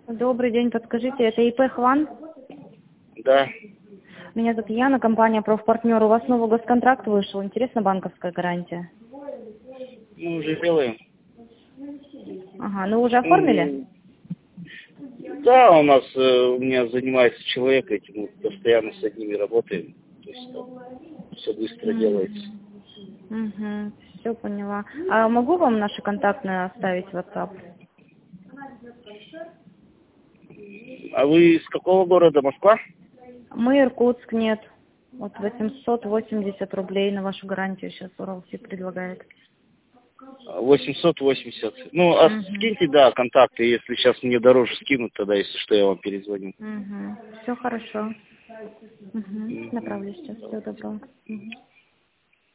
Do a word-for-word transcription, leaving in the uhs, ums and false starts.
Добрый день, подскажите, это И П Хван? Да. Меня зовут Яна, компания «Профпартнер». У вас новый госконтракт вышел, интересна банковская гарантия? Мы уже делаем. Ага, ну уже оформили? М, Да, у нас, э, у меня занимается человек этим, мы постоянно с одними работаем. То есть там все быстро делается. Угу, все поняла. А могу вам наши контактные оставить в WhatsApp? А вы из какого города? Москва? Мы Иркутск, нет. Вот восемьсот восемьдесят рублей на вашу гарантию сейчас Уралсиб предлагает. восемьсот восемьдесят. Ну, а Угу. скиньте, да, контакты. Если сейчас мне дороже скинут, тогда, если что, я вам перезвоню. Угу. Все хорошо. Угу. Мгм. Направлю сейчас. Всего доброго. Угу.